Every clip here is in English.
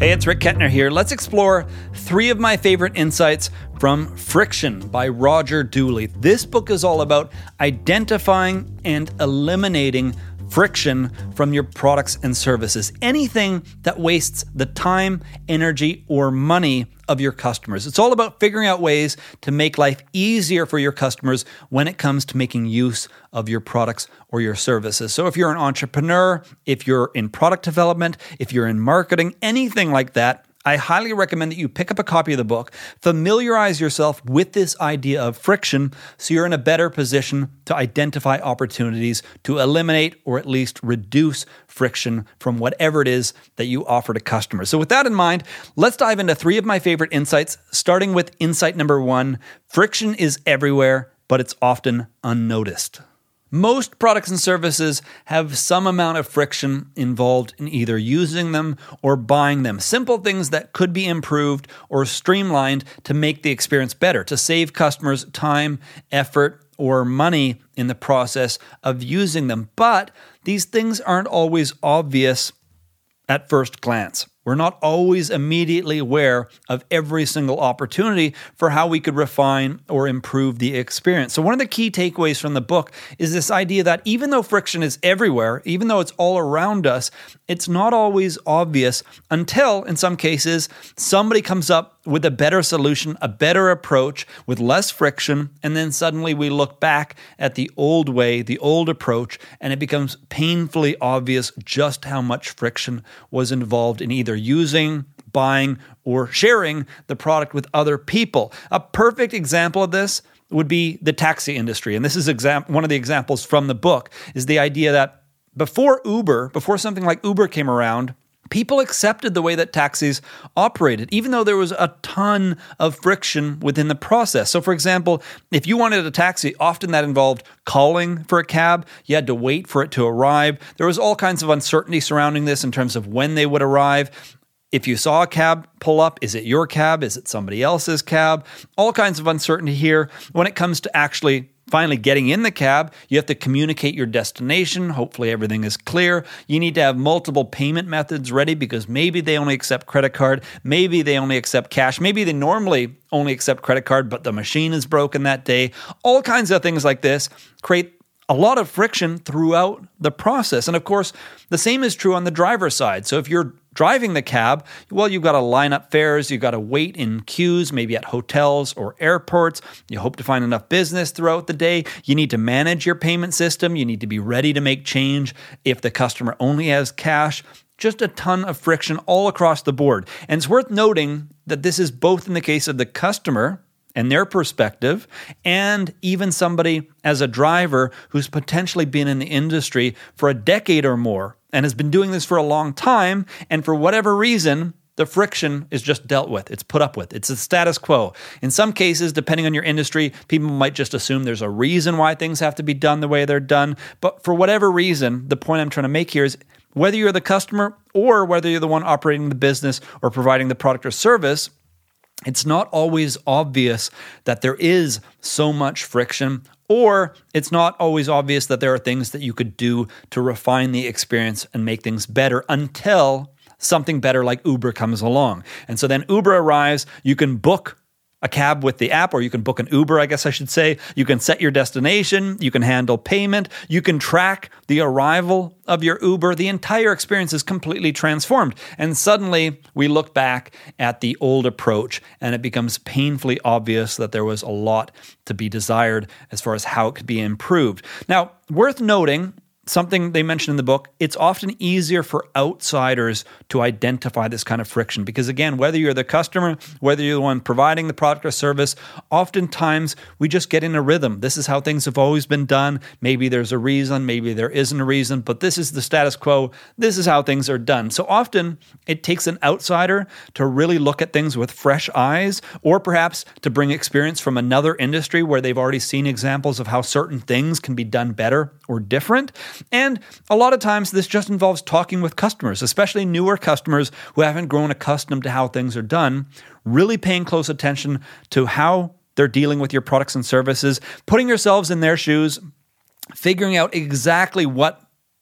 Hey, it's Rick Kettner here. Let's explore 3 of my favorite insights from Friction by Roger Dooley. This book is all about identifying and eliminating friction from your products and services. Anything that wastes the time, energy, or money of your customers. It's all about figuring out ways to make life easier for your customers when it comes to making use of your products or your services. So if you're an entrepreneur, if you're in product development, if you're in marketing, anything like that, I highly recommend that you pick up a copy of the book, familiarize yourself with this idea of friction so you're in a better position to identify opportunities to eliminate or at least reduce friction from whatever it is that you offer to customers. So with that in mind, let's dive into 3 of my favorite insights, starting with insight number 1. Friction is everywhere, but it's often unnoticed. Most products and services have some amount of friction involved in either using them or buying them. Simple things that could be improved or streamlined to make the experience better, to save customers time, effort, or money in the process of using them. But these things aren't always obvious at first glance. We're not always immediately aware of every single opportunity for how we could refine or improve the experience. So one of the key takeaways from the book is this idea that even though friction is everywhere, even though it's all around us, it's not always obvious until, in some cases, somebody comes up with a better solution, a better approach with less friction, and then suddenly we look back at the old way, the old approach, and it becomes painfully obvious just how much friction was involved in either using, buying, or sharing the product with other people. A perfect example of this would be the taxi industry. And this is one of the examples from the book, is the idea that before something like Uber came around, people accepted the way that taxis operated, even though there was a ton of friction within the process. So for example, if you wanted a taxi, often that involved calling for a cab. You had to wait for it to arrive. There was all kinds of uncertainty surrounding this in terms of when they would arrive. If you saw a cab pull up, is it your cab? Is it somebody else's cab? All kinds of uncertainty here. When it comes to actually finally getting in the cab, you have to communicate your destination. Hopefully everything is clear. You need to have multiple payment methods ready because maybe they only accept credit card. Maybe they only accept cash. Maybe they normally only accept credit card, but the machine is broken that day. All kinds of things like this create a lot of friction throughout the process. And of course, the same is true on the driver's side. So if you're driving the cab, well, you've got to line up fares, you've got to wait in queues, maybe at hotels or airports. You hope to find enough business throughout the day. You need to manage your payment system. You need to be ready to make change if the customer only has cash. Just a ton of friction all across the board. And it's worth noting that this is both in the case of the customer and their perspective, and even somebody as a driver who's potentially been in the industry for a decade or more and has been doing this for a long time, and for whatever reason, the friction is just dealt with. It's put up with. It's the status quo. In some cases, depending on your industry, people might just assume there's a reason why things have to be done the way they're done. But for whatever reason, the point I'm trying to make here is whether you're the customer or whether you're the one operating the business or providing the product or service, it's not always obvious that there is so much friction, or it's not always obvious that there are things that you could do to refine the experience and make things better until something better like Uber comes along. And so then Uber arrives, you can book a cab with the app, or you can book an Uber, I guess I should say. You can set your destination, you can handle payment, you can track the arrival of your Uber. The entire experience is completely transformed. And suddenly we look back at the old approach and it becomes painfully obvious that there was a lot to be desired as far as how it could be improved. Now, worth noting, something they mentioned in the book, it's often easier for outsiders to identify this kind of friction because, again, whether you're the customer, whether you're the one providing the product or service, oftentimes we just get in a rhythm. This is how things have always been done. Maybe there's a reason, maybe there isn't a reason, but this is the status quo. This is how things are done. So often it takes an outsider to really look at things with fresh eyes, or perhaps to bring experience from another industry where they've already seen examples of how certain things can be done better or different. And a lot of times this just involves talking with customers, especially newer customers who haven't grown accustomed to how things are done, really paying close attention to how they're dealing with your products and services, putting yourselves in their shoes, figuring out exactly what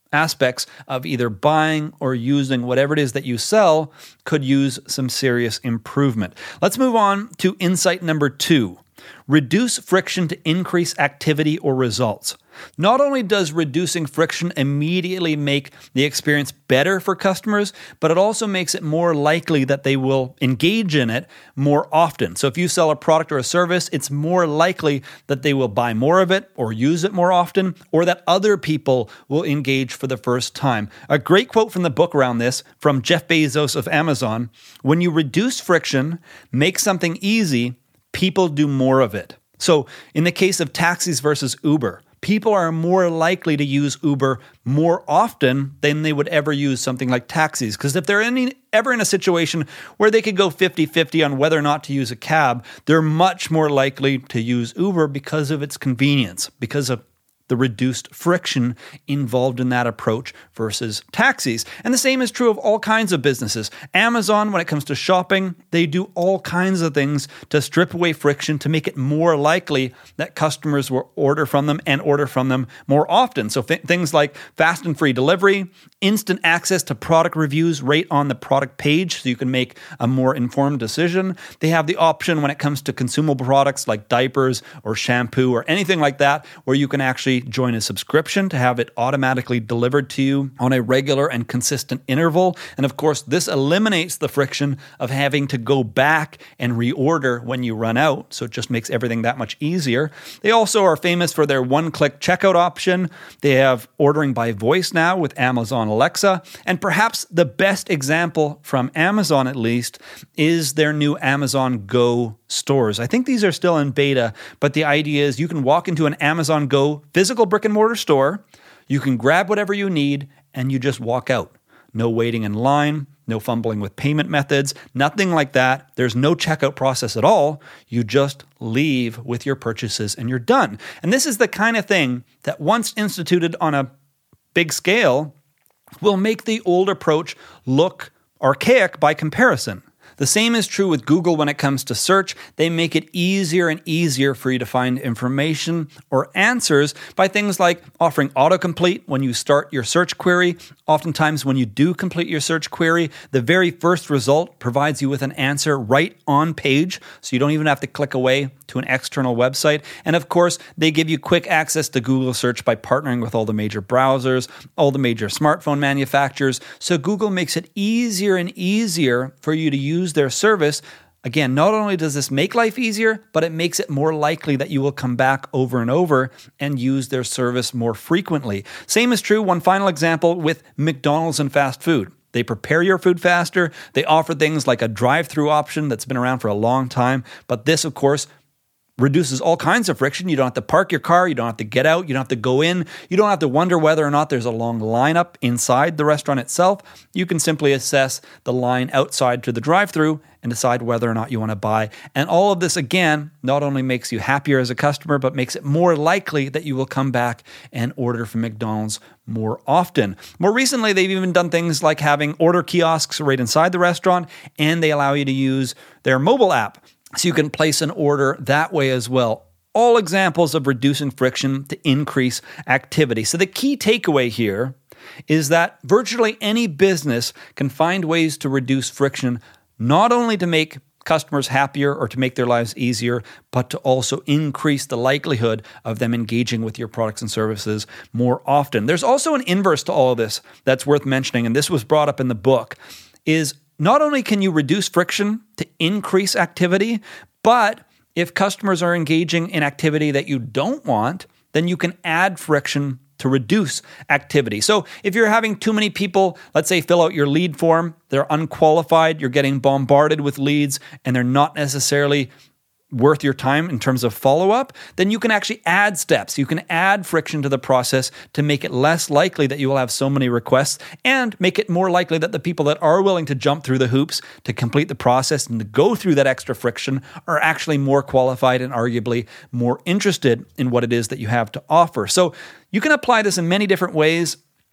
aspects of either buying or using whatever it is that you sell could use some serious improvement. Let's move on to insight number 2. Reduce friction to increase activity or results. Not only does reducing friction immediately make the experience better for customers, but it also makes it more likely that they will engage in it more often. So if you sell a product or a service, it's more likely that they will buy more of it or use it more often, or that other people will engage for the first time. A great quote from the book around this from Jeff Bezos of Amazon: "When you reduce friction, make something easy, people do more of it." So in the case of taxis versus Uber, people are more likely to use Uber more often than they would ever use something like taxis. Because if they're ever in a situation where they could go 50-50 on whether or not to use a cab, they're much more likely to use Uber because of its convenience, because of the reduced friction involved in that approach versus taxis. And the same is true of all kinds of businesses. Amazon, when it comes to shopping, they do all kinds of things to strip away friction to make it more likely that customers will order from them and order from them more often. So things like fast and free delivery, instant access to product reviews right on the product page so you can make a more informed decision. They have the option when it comes to consumable products like diapers or shampoo or anything like that, where you can actually join a subscription to have it automatically delivered to you on a regular and consistent interval. And of course, this eliminates the friction of having to go back and reorder when you run out. So it just makes everything that much easier. They also are famous for their one-click checkout option. They have ordering by voice now with Amazon Alexa. And perhaps the best example from Amazon, at least, is their new Amazon Go stores. I think these are still in beta, but the idea is you can walk into an Amazon Go physical brick and mortar store, you can grab whatever you need, and you just walk out. No waiting in line, no fumbling with payment methods, nothing like that. There's no checkout process at all. You just leave with your purchases and you're done. And this is the kind of thing that once instituted on a big scale will make the old approach look archaic by comparison. The same is true with Google when it comes to search. They make it easier and easier for you to find information or answers by things like offering autocomplete when you start your search query. Oftentimes when you do complete your search query, the very first result provides you with an answer right on page, so you don't even have to click away to an external website. And of course, they give you quick access to Google search by partnering with all the major browsers, all the major smartphone manufacturers. So Google makes it easier and easier for you to use their service. Again, not only does this make life easier, but it makes it more likely that you will come back over and over and use their service more frequently. Same is true, one final example, with McDonald's and fast food. They prepare your food faster. They offer things like a drive-through option that's been around for a long time. But this, of course, reduces all kinds of friction. You don't have to park your car. You don't have to get out. You don't have to go in. You don't have to wonder whether or not there's a long lineup inside the restaurant itself. You can simply assess the line outside to the drive-thru and decide whether or not you want to buy. And all of this, again, not only makes you happier as a customer, but makes it more likely that you will come back and order from McDonald's more often. More recently, they've even done things like having order kiosks right inside the restaurant, and they allow you to use their mobile app, so you can place an order that way as well. All examples of reducing friction to increase activity. So the key takeaway here is that virtually any business can find ways to reduce friction, not only to make customers happier or to make their lives easier, but to also increase the likelihood of them engaging with your products and services more often. There's also an inverse to all of this that's worth mentioning, and this was brought up in the book, is not only can you reduce friction to increase activity, but if customers are engaging in activity that you don't want, then you can add friction to reduce activity. So if you're having too many people, let's say, fill out your lead form, they're unqualified, you're getting bombarded with leads, and they're not necessarily worth your time in terms of follow-up, then you can actually add steps. You can add friction to the process to make it less likely that you will have so many requests and make it more likely that the people that are willing to jump through the hoops to complete the process and to go through that extra friction are actually more qualified and arguably more interested in what it is that you have to offer. So you can apply this in many different ways.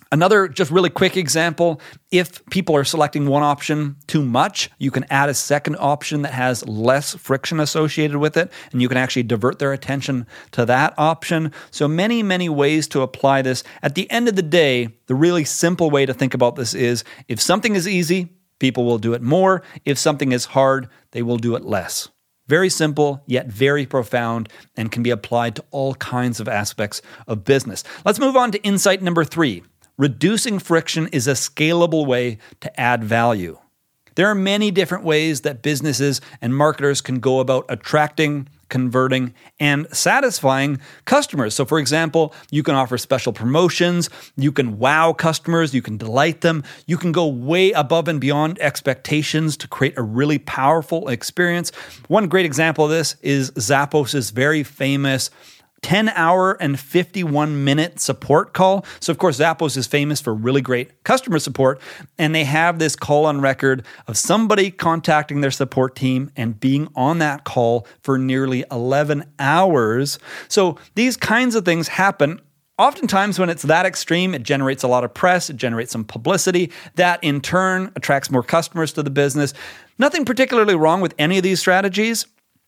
Another just really quick example, if people are selecting one option too much, you can add a second option that has less friction associated with it, and you can actually divert their attention to that option. So many, many ways to apply this. At the end of the day, the really simple way to think about this is if something is easy, people will do it more. If something is hard, they will do it less. Very simple, yet very profound, and can be applied to all kinds of aspects of business. Let's move on to insight number 3. Reducing friction is a scalable way to add value. There are many different ways that businesses and marketers can go about attracting, converting, and satisfying customers. So for example, you can offer special promotions, you can wow customers, you can delight them, you can go way above and beyond expectations to create a really powerful experience. One great example of this is Zappos' very famous 10-hour and 51-minute support call. So, of course, Zappos is famous for really great customer support, and they have this call on record of somebody contacting their support team and being on that call for nearly 11 hours. So these kinds of things happen. Oftentimes when it's that extreme, it generates a lot of press, it generates some publicity. That in turn attracts more customers to the business. Nothing particularly wrong with any of these strategies,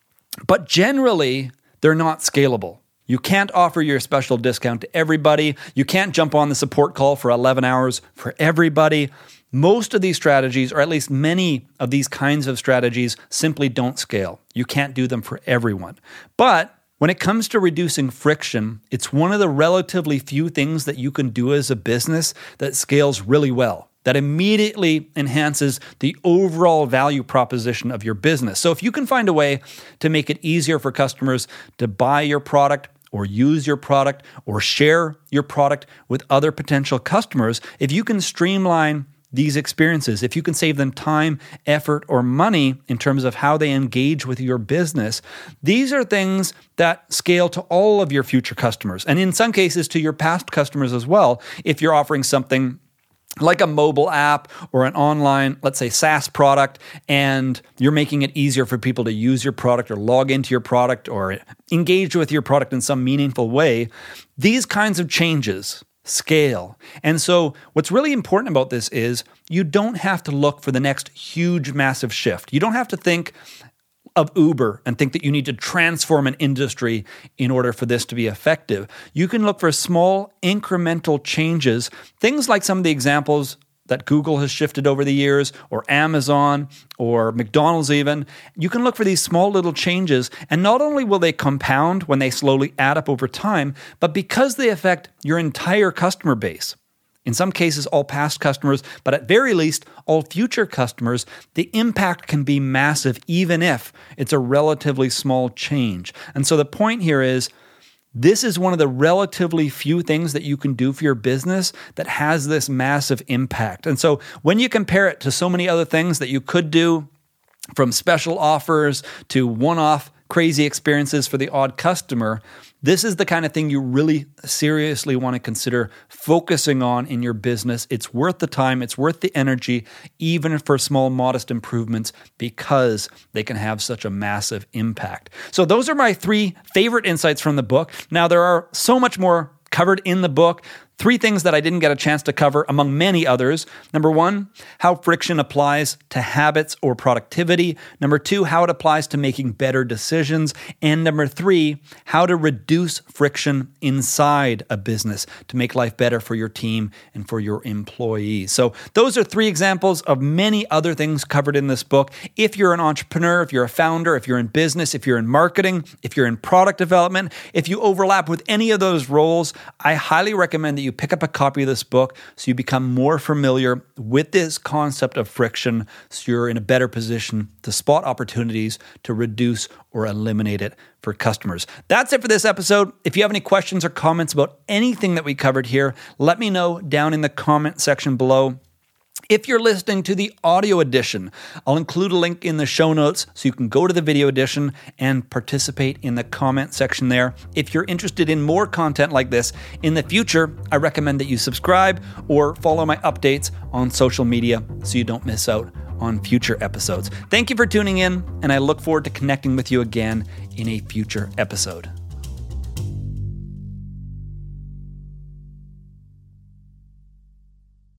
but generally they're not scalable. You can't offer your special discount to everybody. You can't jump on the support call for 11 hours for everybody. Most of these strategies, or at least many of these kinds of strategies, simply don't scale. You can't do them for everyone. But when it comes to reducing friction, it's one of the relatively few things that you can do as a business that scales really well, that immediately enhances the overall value proposition of your business. So if you can find a way to make it easier for customers to buy your product or use your product or share your product with other potential customers, if you can streamline these experiences, if you can save them time, effort, or money in terms of how they engage with your business, these are things that scale to all of your future customers, and in some cases to your past customers as well. If you're offering something like a mobile app or an online, let's say, SaaS product, and you're making it easier for people to use your product or log into your product or engage with your product in some meaningful way, these kinds of changes scale. And so what's really important about this is you don't have to look for the next huge, massive shift. You don't have to think of Uber and think that you need to transform an industry in order for this to be effective. You can look for small incremental changes, things like some of the examples that Google has shifted over the years, or Amazon, or McDonald's even. You can look for these small little changes, and not only will they compound when they slowly add up over time, but because they affect your entire customer base, in some cases all past customers, but at very least all future customers, the impact can be massive even if it's a relatively small change. And so the point here is, this is one of the relatively few things that you can do for your business that has this massive impact. And so when you compare it to so many other things that you could do, from special offers to one-off crazy experiences for the odd customer, this is the kind of thing you really seriously want to consider focusing on in your business. It's worth the time, it's worth the energy, even for small, modest improvements, because they can have such a massive impact. So those are my 3 favorite insights from the book. Now, there are so much more covered in the book. 3 things that I didn't get a chance to cover, among many others. Number 1, how friction applies to habits or productivity. Number 2, how it applies to making better decisions. And number 3, how to reduce friction inside a business to make life better for your team and for your employees. So those are 3 examples of many other things covered in this book. If you're an entrepreneur, if you're a founder, if you're in business, if you're in marketing, if you're in product development, if you overlap with any of those roles, I highly recommend that you pick up a copy of this book so you become more familiar with this concept of friction, so you're in a better position to spot opportunities to reduce or eliminate it for customers. That's it for this episode. If you have any questions or comments about anything that we covered here, let me know down in the comment section below. If you're listening to the audio edition, I'll include a link in the show notes so you can go to the video edition and participate in the comment section there. If you're interested in more content like this in the future, I recommend that you subscribe or follow my updates on social media so you don't miss out on future episodes. Thank you for tuning in, and I look forward to connecting with you again in a future episode.